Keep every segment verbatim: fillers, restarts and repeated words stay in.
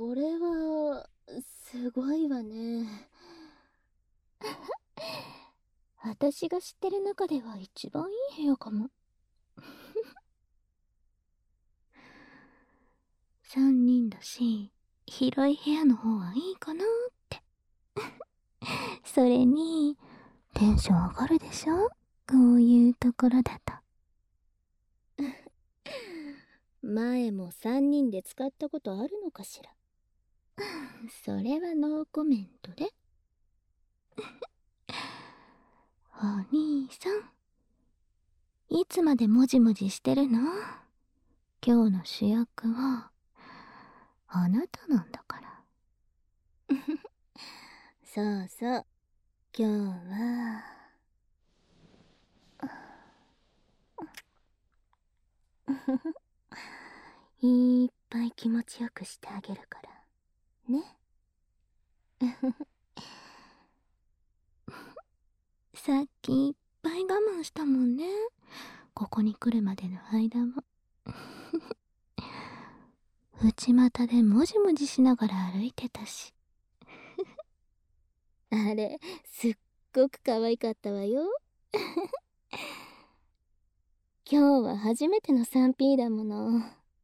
それはすごいわね。 私が知ってる中では一番いい部屋かも。三人だし、広い部屋の方がいいかなって。それに、テンション上がるでしょ、こういうところだと。 前も三人で使ったことあるのかしら。 それはノーコメントで。お兄さん、いつまでもじもじしてるの？今日の主役はあなたなんだから。 そうそう、今日はいっぱい気持ちよくしてあげるからね。 さっきいっぱい我慢したもんね、ここに来るまでの間も。内股でもじもじしながら歩いてたし。 あれ、すっごく可愛かったわよ。今日は初めての スリーピー だもの。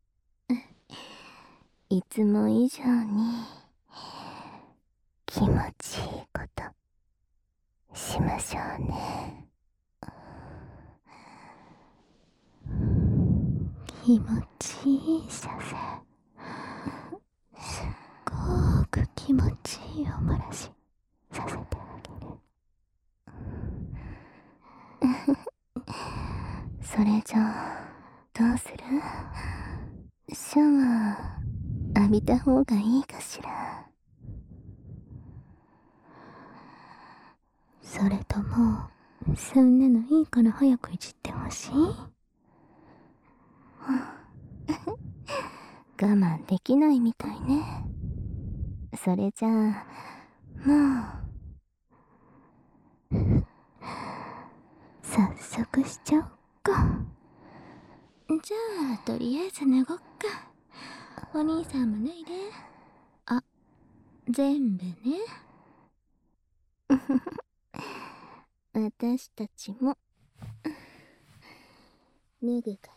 いつも以上に気持ちいいことしましょうね。 気持ちいい射精。すっごく気持ちいいおもらしさせてあげる。それじゃあどうする？シャワー浴びた方がいいかしら。 それともそんなのいいから早くいじってほしい？ 我慢できないみたいね。それじゃあもう早速しちゃおっか。じゃあとりあえず脱ごっか。お兄さんも脱いで。あ、全部ね。 私たちも脱ぐか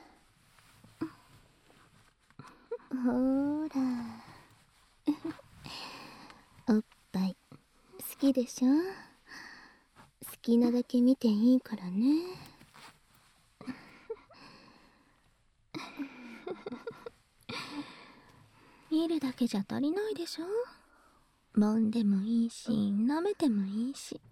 な。ほーらおっぱい好きでしょ？好きなだけ見ていいからね。 見るだけじゃ足りないでしょ？揉んでもいいし、舐めてもいいし。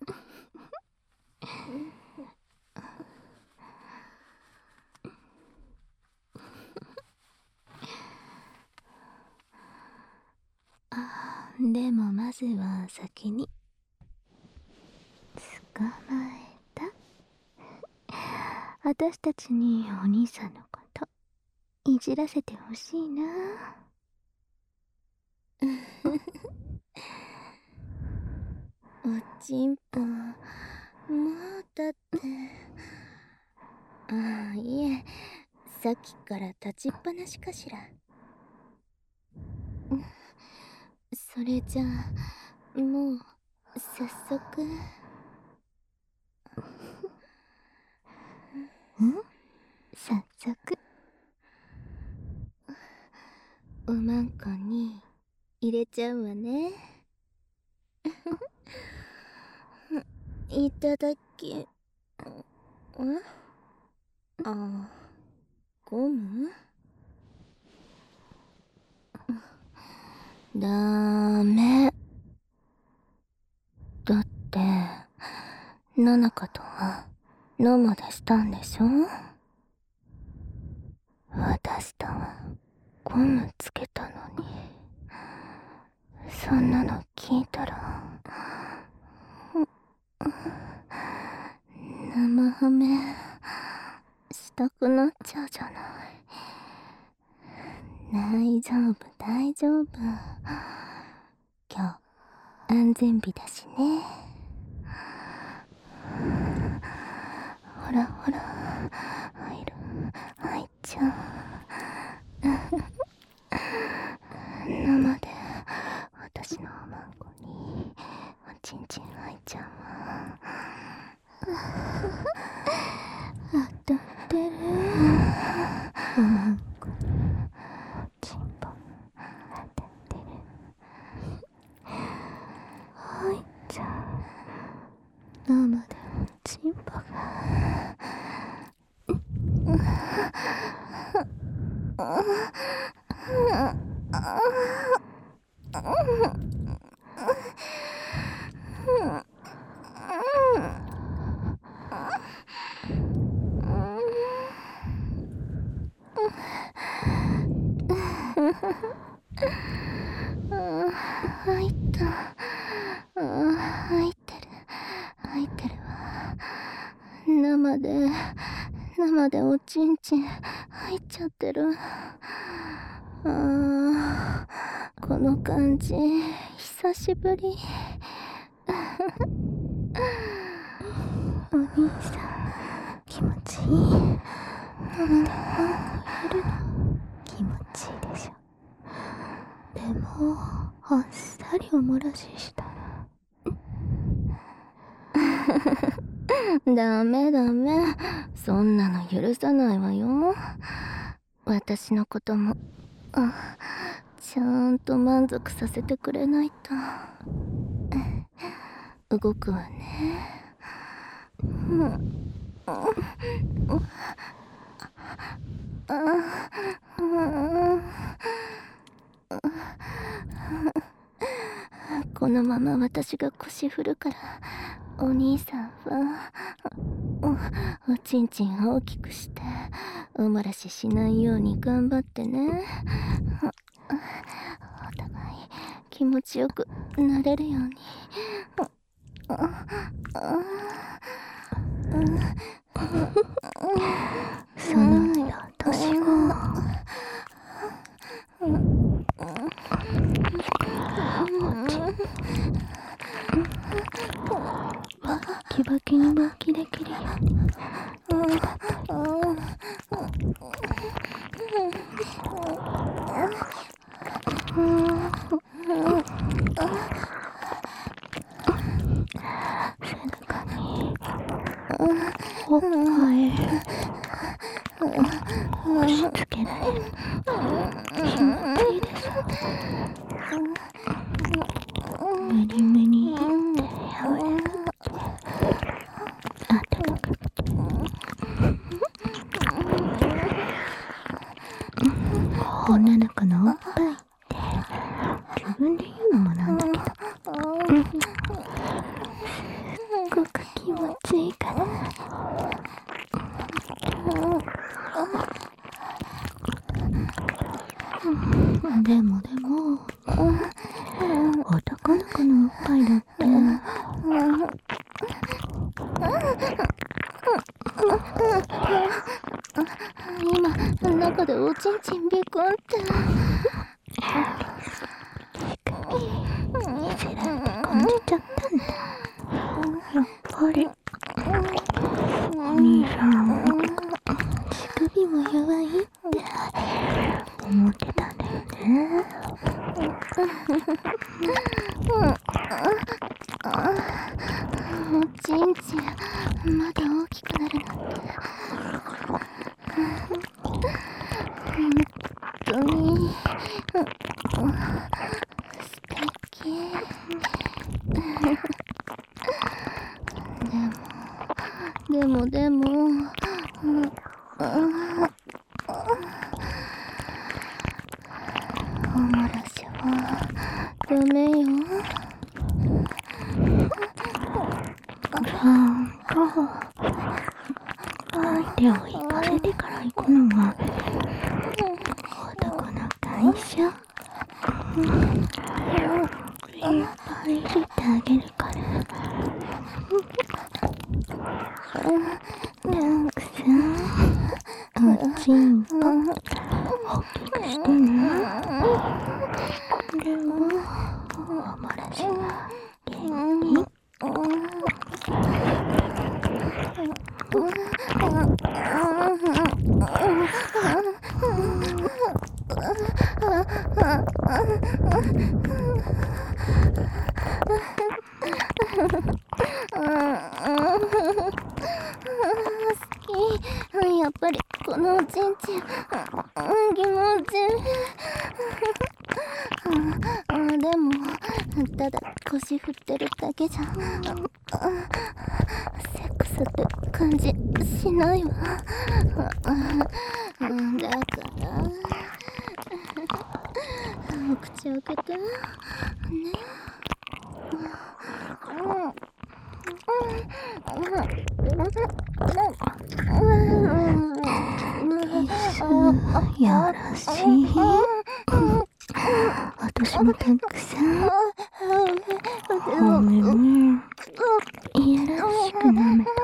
あ、でもまずは先に捕まえた私たちにお兄さんのこといじらせてほしいな。 おちんぽもうだって。ああ、いえ、さっきから立ちっぱなしかしら。それじゃあもう早速。 ん？早速おまんこに入れちゃうわね。いただき。ん？あ、ゴム？ダメだって、ナナカとは飲までしたんでしょ？私とはゴムつけたのに。そんなの聞いたら生ハメしたくなっちゃうじゃない。大丈夫大丈夫、今日安全日だしね。ほらほら入る入っちゃう。 当たってる。おまんこおちんぽ当たってる。はいちゃん生でおちんぽが入った。入ってる。入ってるわ。生で、生でおちんちん入っちゃってる。あー、この感じ、久しぶり。 お兄さん、気持ちいい。生で入るの気持ちいいでしょ。でもあっさりおもらししたらダメダメ、そんなの許さないわよ。私のこともあちゃんと満足させてくれないと。動くわね。このまま私が腰振るからお兄さんは お, おちんちん大きくしておもらししないように頑張ってね。お互い気持ちよくなれるように。 そのよ年子バキバキに動きできるように手伝って背中におっぱい押し付けられる。気持ちいいでしょ。無理無理って柔らかくて温かくて女の子のおっぱいって自分で言うのもなんだけどすっごく気持ちいいから。でもでも男の子のおっぱいだって今中でおちんちんビコンっていじられて感じちゃったんだ。やっぱりお兄さん乳首も弱いって思ってたんだよね。 おちんちんまだ大きくなるなんて本当に素敵。でもでもでもおもらしはダメよ。 ちゃんと相手を行かせてから行くのが男の会社。いっぱいいじってあげるからたくさんおちんぽ大きくしてね。でもおもらしは元気。 やっぱりこのおちんちん、うん、気持ちいい。あ、でもただ腰振ってるだけじゃセックスって感じしないわ。だからお口開けてね。 やらしい。私もたくさんごめんね。いやらしく舐めた。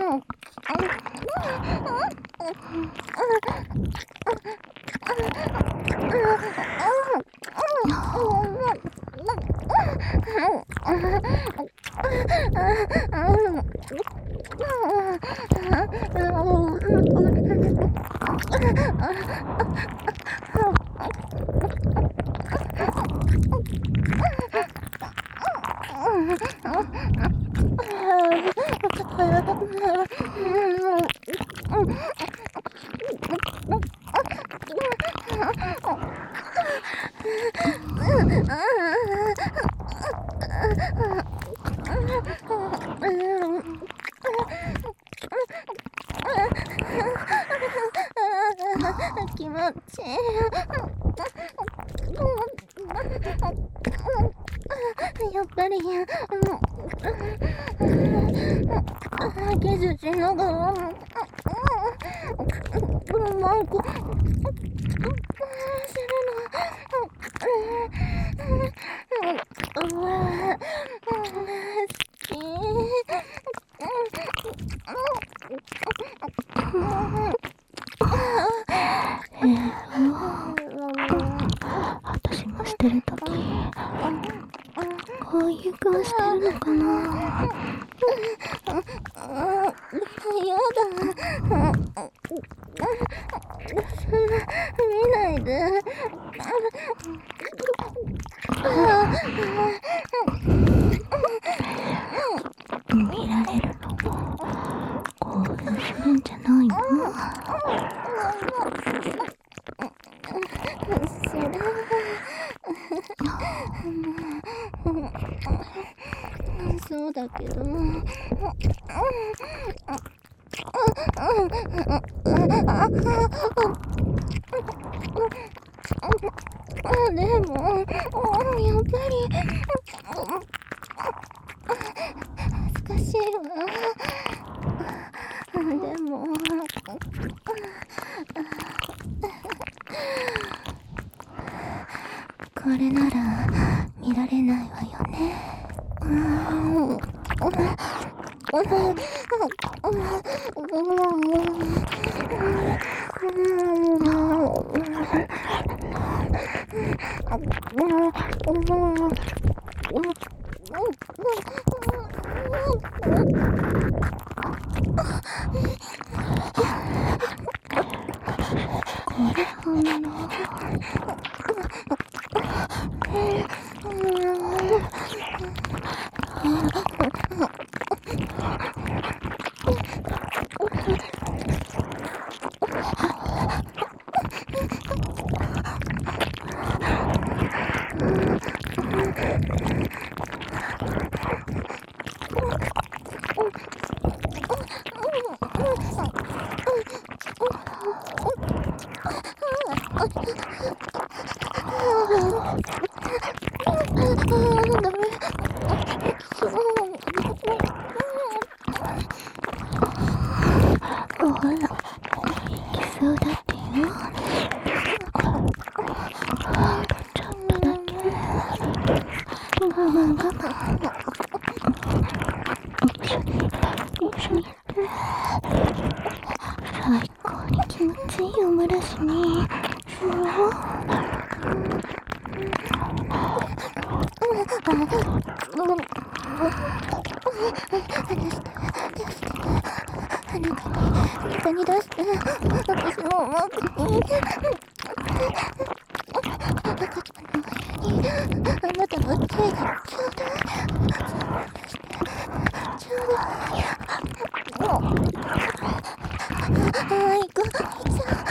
気持ちいい。やっぱりキスしながらマンコするの好き。私もしてるときこういう顔してるのかな。 やだ、そんな見ないで。 見られるのも興奮するんじゃないの？ それはそうだけど、でもやっぱり恥ずかしいわ。でもこれなら見られないわよね。 最高に気持ちいいおむらしにしよう。 中に出して私のおまくに赤ちゃんの部屋にあなたの手がちょうだいちょうだい。 あいこちゃ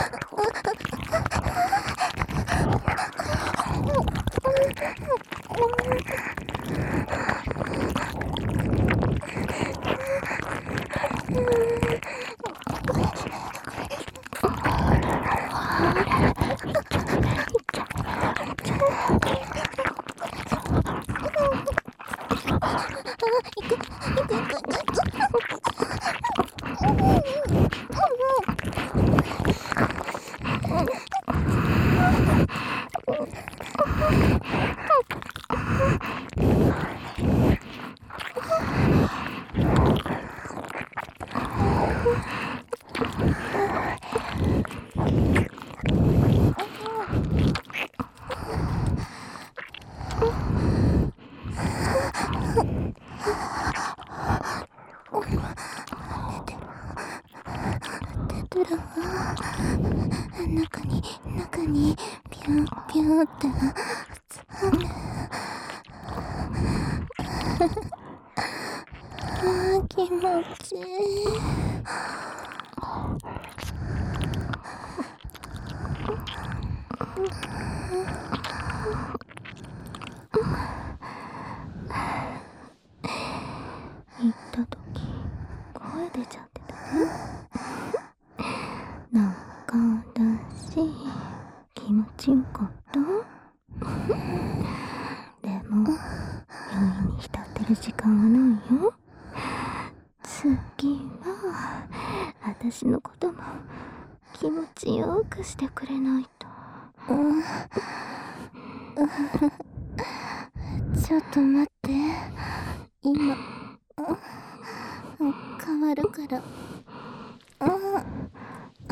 中に中にピュンピュンってあー気持ちいい。 行った時声出ちゃってたね。なんか私気持ちよかった。でも余韻に浸ってる時間はないよ。次は私のことも気持ちよくしてくれないと。 うんちょっと待って、今変わるから。ああ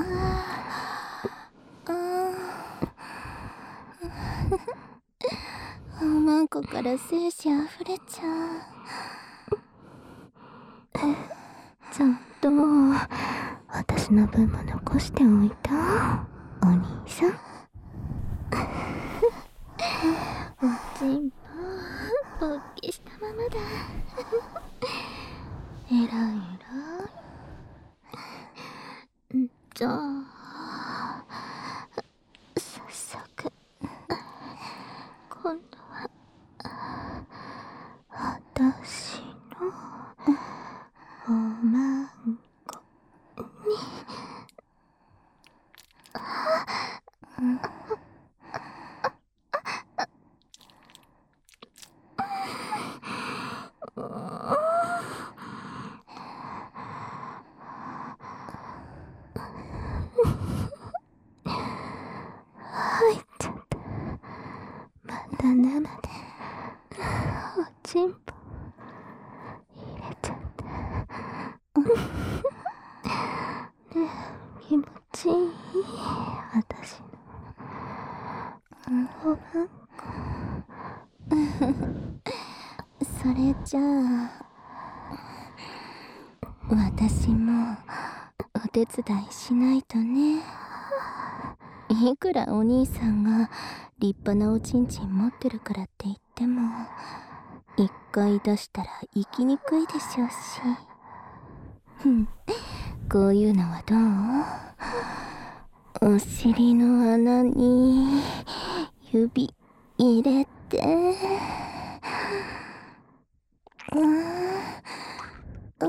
あおまんこから精子あふれちゃう。 ちゃんと私の分も残しておいたお兄さん。おちんぽぼっけしたままだ。えらいえらい。じゃあ早速今度は私のおまんこに入っちゃった。また生でおちんぽ入れちゃった。ねえ気持ちいい私のおまんこ。 それじゃあ私もお手伝いしないとね。いくらお兄さんが立派なおちんちん持ってるからって言っても一回出したら行きにくいでしょうし。ふん、こういうのはどう？お尻の穴に指入れて、うーん、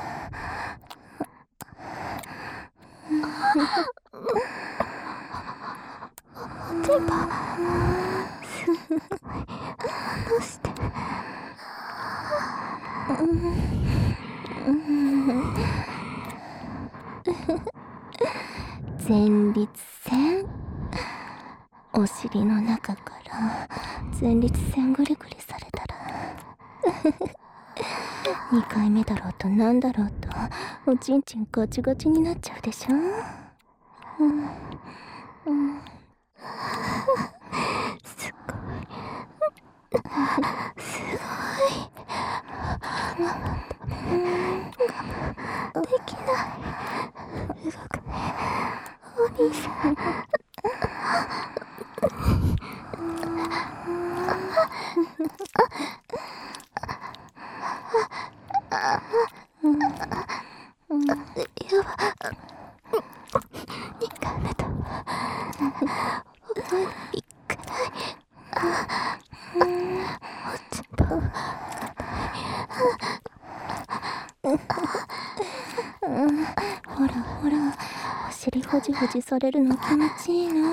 おちんぽすごい離して。 前立腺、お尻の中から前立腺グリグリされたらにかいめだろうとなんだろうとおちんちんガチガチになっちゃうでしょ。うんうん、 すごいすごいできない動くお兄さん。やばほらほら、お尻ほじほじされるの気持ちいいな。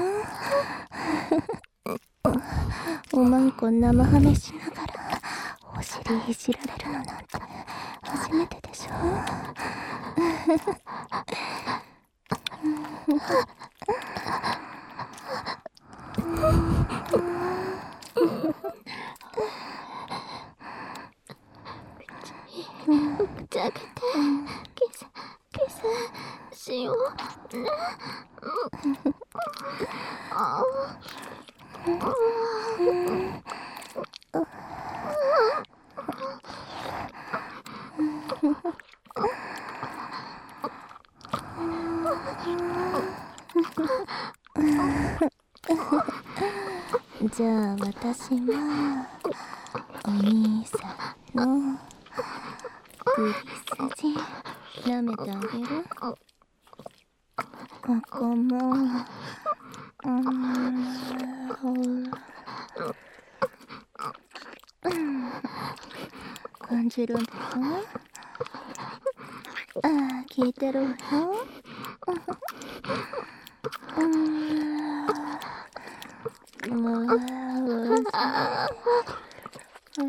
おまんこ生ハメしながらお尻いじられるのなんて初めてでしょ。 口開けてキスキスしようね。あじゃあ私はお兄さんの首筋舐めてあげる。ここもうーんほら感じるんだよ。ああ聞いてるわよ。うーんもうあー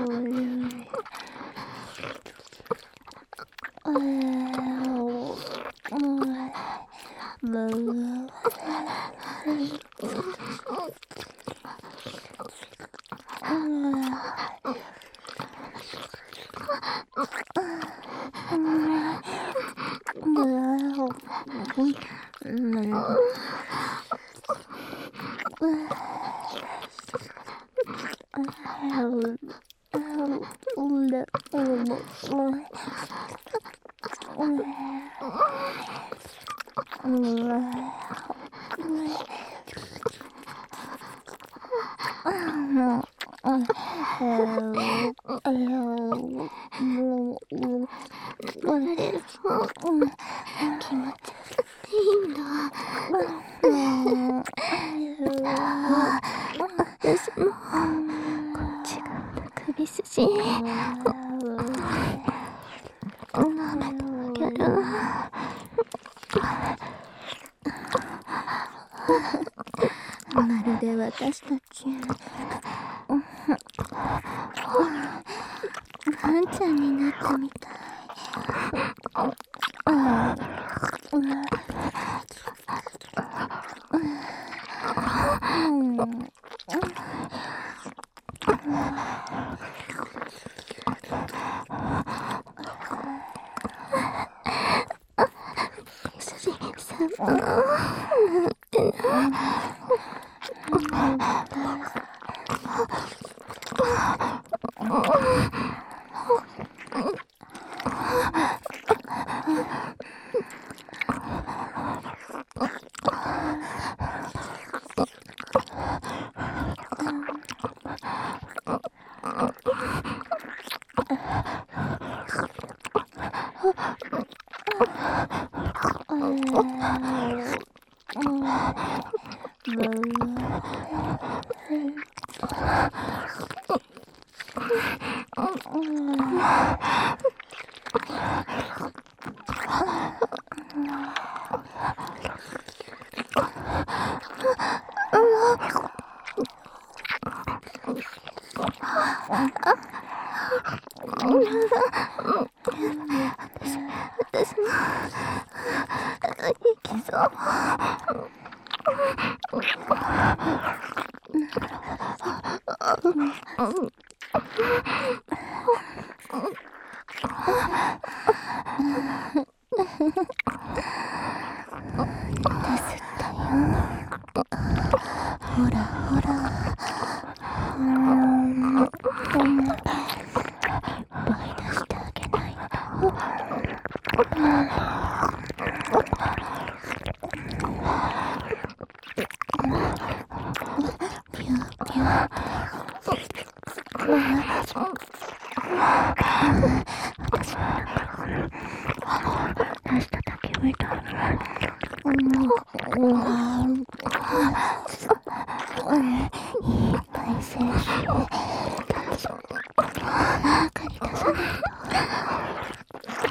気持ちいいんだ。私もこっち側の首筋舐めてあげる。まるで私たちワンちゃんになったみたい。筋さんもなんてな。私もいきそう。ですったよ。ほらほら。うーん。いっぱい出してあげないと。ピューピュー。私も出しただけみたい。うん。いっぱい精子を中に出さないと。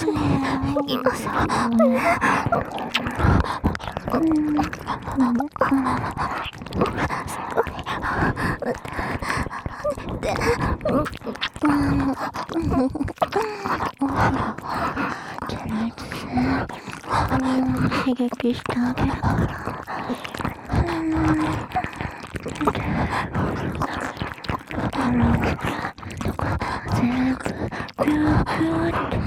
今さら刺激してあげるから。全部ピューピューって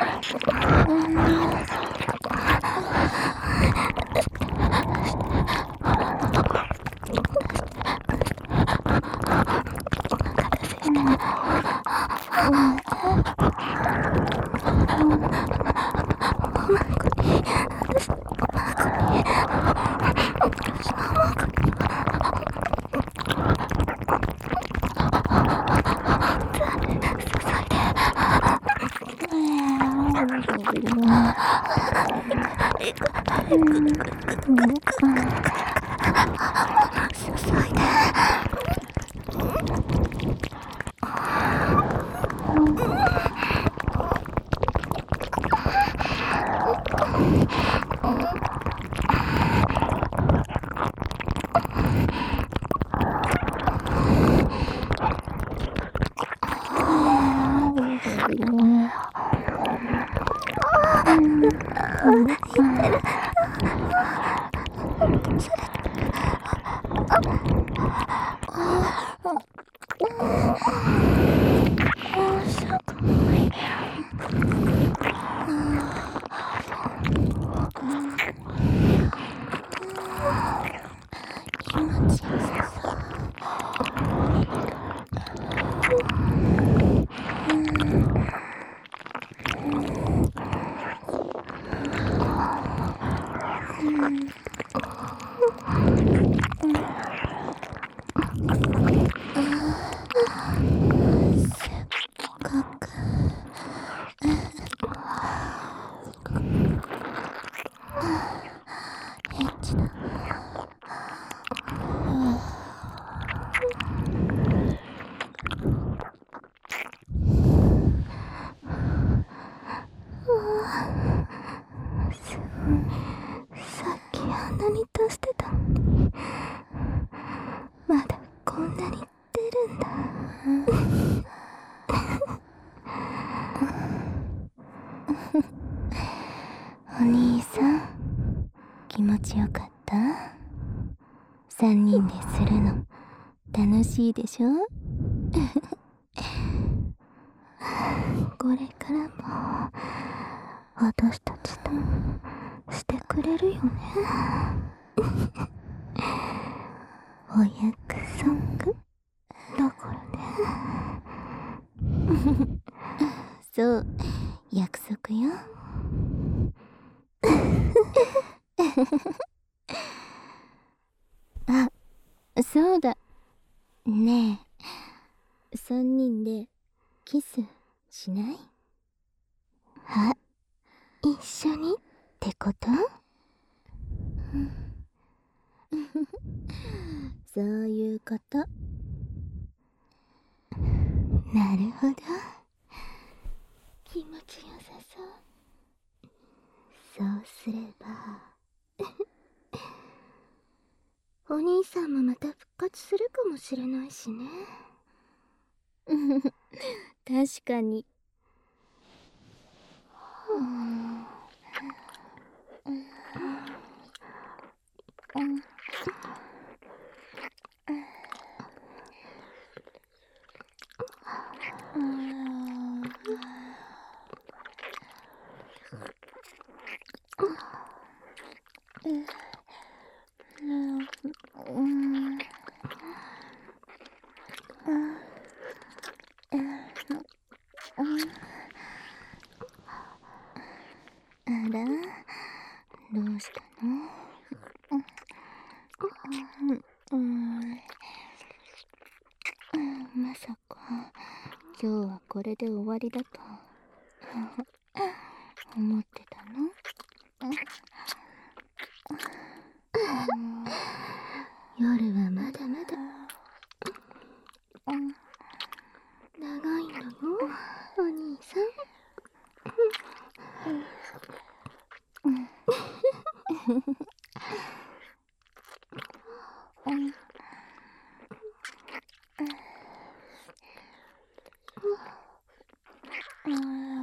お兄さん、気持ちよかった？三人でするの楽しいでしょ？これからも私たちとしてくれるよね。お約束だからね。そう、約束よ。あ、そうだ。ねえ、三人でキスしない？あ、一緒にってこと？そういうこと。なるほど。気持ちよさそう。そうすればお兄さんもまた復活するかもしれないしね。確かに。うんあら、どうしたの？うん、まさか今日はこれで終わりだと思ってたの？夜はまだまだ長いのよ、お兄さん。 うん